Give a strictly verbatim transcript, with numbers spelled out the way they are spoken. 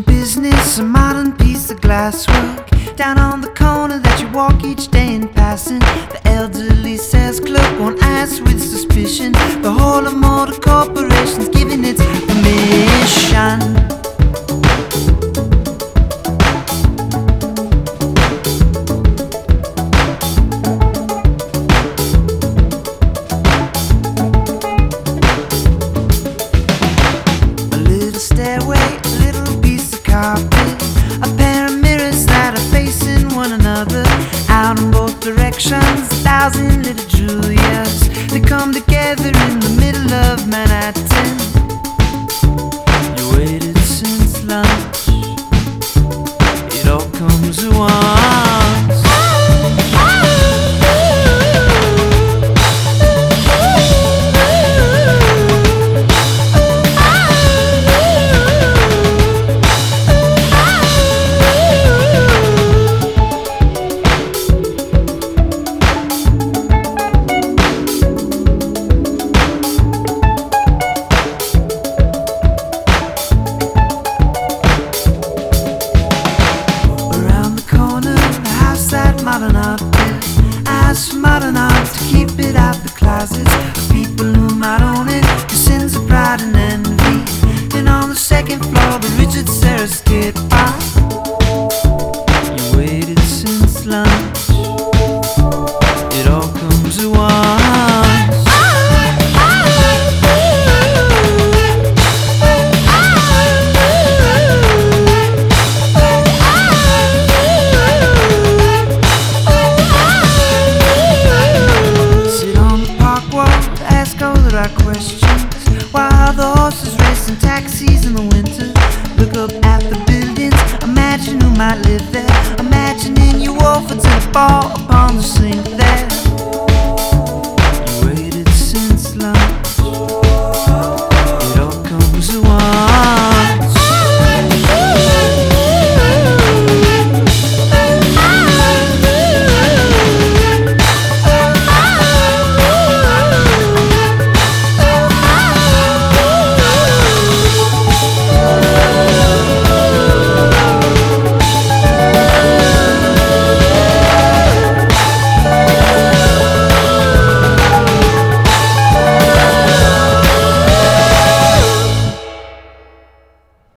business, a modern piece of glasswork down on the corner that you walk each day in passing. The elderly says clerk won't ask with suspicion. The whole of motor corporation's giving its permission. Stairway, a little piece of carpet, a pair of mirrors that are facing one another. Out in both directions, a thousand little Julias, they come together in the middle of Manhattan. You waited since lunch, it all comes at once. Modern art, ask for modern art to keep it out the closets. People who might own it, your sins of pride and envy. And on the second floor, the Richard Serra skate park. You waited since lunch, it all comes at once. Questions, while the horses race in taxis in the winter. Look up at the buildings, imagine who might live there. Imagining you offer to fall upon the sink there.